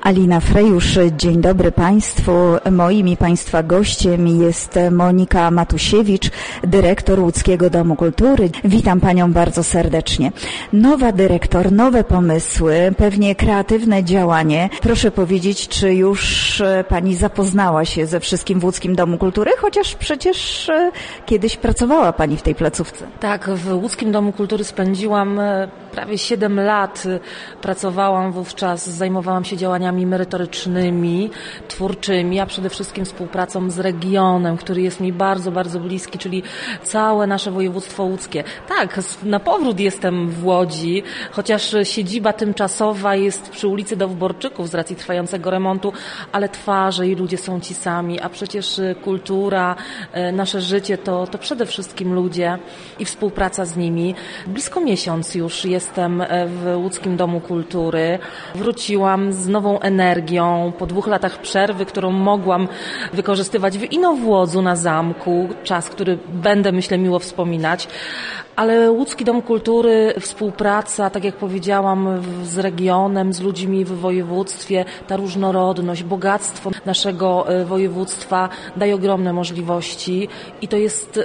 Alina Frejusz, dzień dobry Państwu. Moim i Państwa gościem jest Monika Matusiewicz, dyrektor Łódzkiego Domu Kultury. Witam Panią bardzo serdecznie. Nowa dyrektor, nowe pomysły, pewnie kreatywne działanie. Proszę powiedzieć, czy już Pani zapoznała się ze wszystkim w Łódzkim Domu Kultury, chociaż przecież kiedyś pracowała Pani w tej placówce. Tak, w Łódzkim Domu Kultury spędziłam prawie 7 lat. Pracowałam wówczas, zajmowałam się działaniami merytorycznymi, twórczymi, a przede wszystkim współpracą z regionem, który jest mi bardzo, bardzo bliski, czyli całe nasze województwo łódzkie. Tak, na powrót jestem w Łodzi, chociaż siedziba tymczasowa jest przy ulicy Dowborczyków z racji trwającego remontu, ale twarze i ludzie są ci sami, a przecież kultura, nasze życie to przede wszystkim ludzie i współpraca z nimi. Blisko miesiąc już jestem w Łódzkim Domu Kultury. Wróciłam z nową energią po 2 latach przerwy, którą mogłam wykorzystywać w Inowłodzu na zamku. Czas, który będę, myślę, miło wspominać. Ale Łódzki Dom Kultury, współpraca, tak jak powiedziałam, z regionem, z ludźmi w województwie, ta różnorodność, bogactwo naszego województwa daje ogromne możliwości i to jest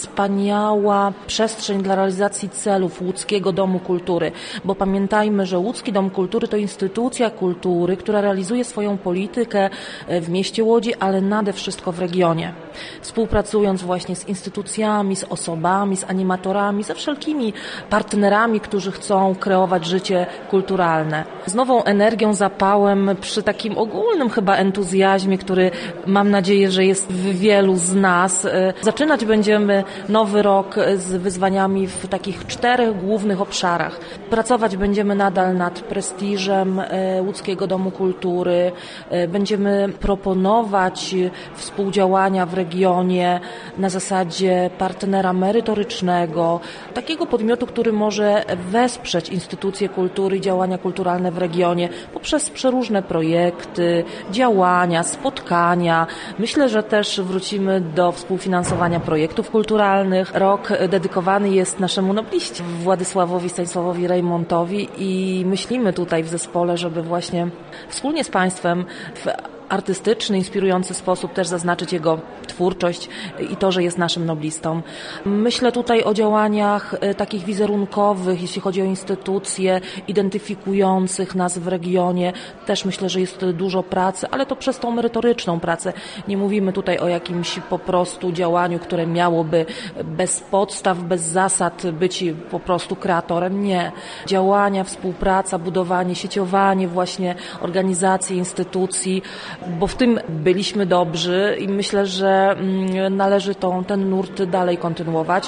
wspaniała przestrzeń dla realizacji celów Łódzkiego Domu Kultury, bo pamiętajmy, że Łódzki Dom Kultury to instytucja kultury, która realizuje swoją politykę w mieście Łodzi, ale nade wszystko w regionie. Współpracując właśnie z instytucjami, z osobami, z animatorami, ze wszelkimi partnerami, którzy chcą kreować życie kulturalne. Z nową energią, zapałem, przy takim ogólnym chyba entuzjazmie, który mam nadzieję, że jest w wielu z nas. Zaczynać będziemy nowy rok z wyzwaniami w takich 4 głównych obszarach. Pracować będziemy nadal nad prestiżem Łódzkiego Domu Kultury. Będziemy proponować współdziałania w regionie na zasadzie partnera merytorycznego, takiego podmiotu, który może wesprzeć instytucje kultury i działania kulturalne w regionie poprzez przeróżne projekty, działania, spotkania. Myślę, że też wrócimy do współfinansowania projektów kulturalnych. Rok dedykowany jest naszemu nobliście, Władysławowi Stanisławowi Reymontowi i myślimy tutaj w zespole, żeby właśnie wspólnie z Państwem w artystyczny, inspirujący sposób też zaznaczyć jego twórczość i to, że jest naszym noblistą. Myślę tutaj o działaniach takich wizerunkowych, jeśli chodzi o instytucje identyfikujących nas w regionie. Też myślę, że jest dużo pracy, ale to przez tą merytoryczną pracę. Nie mówimy tutaj o jakimś po prostu działaniu, które miałoby bez podstaw, bez zasad być po prostu kreatorem. Nie. Działania, współpraca, budowanie, sieciowanie właśnie organizacji, instytucji, bo w tym byliśmy dobrzy i myślę, że należy ten nurt dalej kontynuować.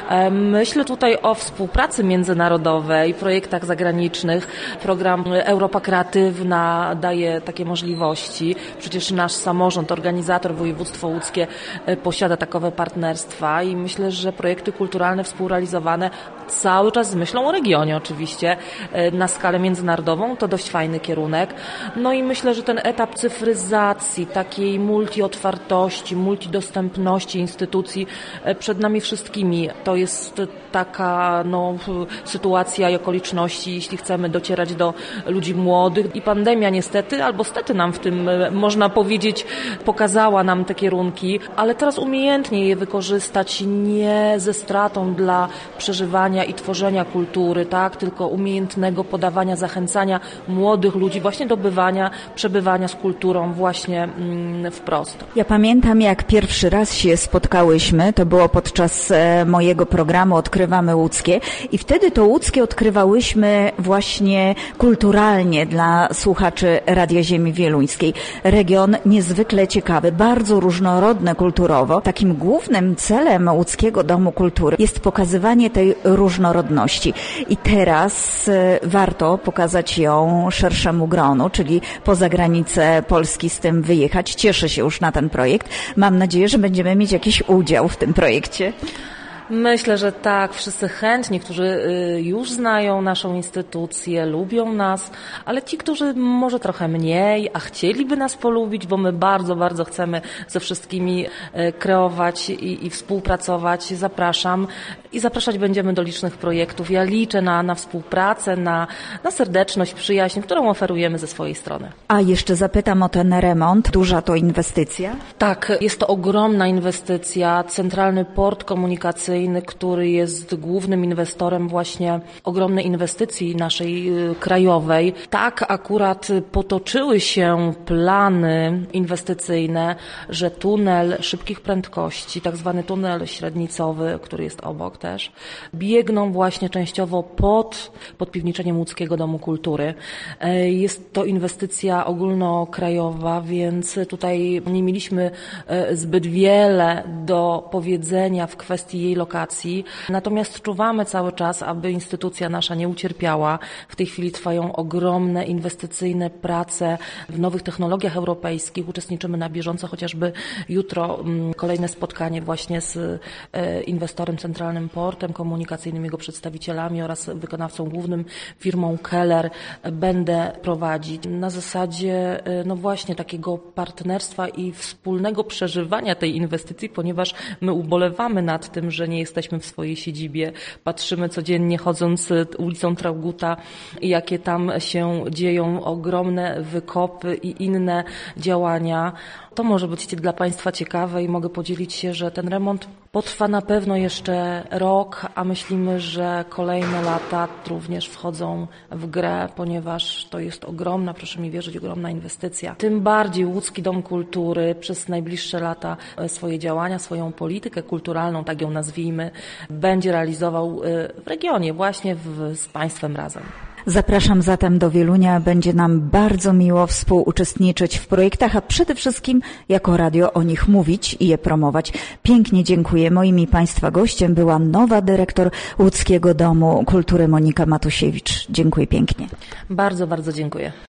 Myślę tutaj o współpracy międzynarodowej, projektach zagranicznych. Program Europa Kreatywna daje takie możliwości. Przecież nasz samorząd, organizator, województwo łódzkie posiada takowe partnerstwa i myślę, że projekty kulturalne współrealizowane cały czas z myślą o regionie oczywiście, na skalę międzynarodową, to dość fajny kierunek. No i myślę, że ten etap cyfryzacji, takiej multiotwartości, multidostępności instytucji przed nami wszystkimi, to jest taka sytuacja i okoliczności, jeśli chcemy docierać do ludzi młodych. I pandemia niestety, albo stety nam w tym, można powiedzieć, pokazała nam te kierunki, ale teraz umiejętnie je wykorzystać nie ze stratą dla przeżywania i tworzenia kultury, tak, tylko umiejętnego podawania, zachęcania młodych ludzi właśnie do przebywania z kulturą właśnie wprost. Ja pamiętam, jak pierwszy raz się spotkałyśmy, to było podczas mojego programu Odkrywamy Łódzkie i wtedy to Łódzkie odkrywałyśmy właśnie kulturalnie dla słuchaczy Radia Ziemi Wieluńskiej. Region niezwykle ciekawy, bardzo różnorodny kulturowo. Takim głównym celem Łódzkiego Domu Kultury jest pokazywanie tej różnorodności i teraz warto pokazać ją szerszemu gronu, czyli poza granicę Polski z tym wyjechać. Cieszę się już na ten projekt. Mam nadzieję, że będziemy mieć jakiś udział w tym projekcie. Myślę, że tak, wszyscy chętni, którzy już znają naszą instytucję, lubią nas, ale ci, którzy może trochę mniej, a chcieliby nas polubić, bo my bardzo, bardzo chcemy ze wszystkimi kreować i współpracować, zapraszam. i zapraszać będziemy do licznych projektów. Ja liczę na współpracę, na serdeczność, przyjaźń, którą oferujemy ze swojej strony. A jeszcze zapytam o ten remont. Duża to inwestycja? Tak, jest to ogromna inwestycja. Centralny Port Komunikacyjny, który jest głównym inwestorem właśnie ogromnej inwestycji naszej krajowej. Tak akurat potoczyły się plany inwestycyjne, że tunel szybkich prędkości, tak zwany tunel średnicowy, który jest obok też, biegną właśnie częściowo pod piwniczeniem Łódzkiego Domu Kultury. Jest to inwestycja ogólnokrajowa, więc tutaj nie mieliśmy zbyt wiele do powiedzenia w kwestii jej lokacji. Natomiast czuwamy cały czas, aby instytucja nasza nie ucierpiała. W tej chwili trwają ogromne inwestycyjne prace w nowych technologiach europejskich. Uczestniczymy na bieżąco, chociażby jutro kolejne spotkanie właśnie z inwestorem Centralnym Portem Komunikacyjnym, jego przedstawicielami oraz wykonawcą głównym firmą Keller będę prowadzić. Na zasadzie właśnie takiego partnerstwa i wspólnego przeżywania tej inwestycji, ponieważ my ubolewamy nad tym, że nie jesteśmy w swojej siedzibie. Patrzymy codziennie chodząc ulicą Traugutta, jakie tam się dzieją ogromne wykopy i inne działania. To może być dla Państwa ciekawe i mogę podzielić się, że ten remont potrwa na pewno jeszcze rok, a myślimy, że kolejne lata również wchodzą w grę, ponieważ to jest ogromna, proszę mi wierzyć, ogromna inwestycja. Tym bardziej Łódzki Dom Kultury przez najbliższe lata swoje działania, swoją politykę kulturalną, tak ją nazwijmy, będzie realizował w regionie, właśnie z Państwem razem. Zapraszam zatem do Wielunia. Będzie nam bardzo miło współuczestniczyć w projektach, a przede wszystkim jako radio o nich mówić i je promować. Pięknie dziękuję. Moim i Państwa gościem była nowa dyrektor Łódzkiego Domu Kultury Monika Matusiewicz. Dziękuję pięknie. Bardzo, bardzo dziękuję.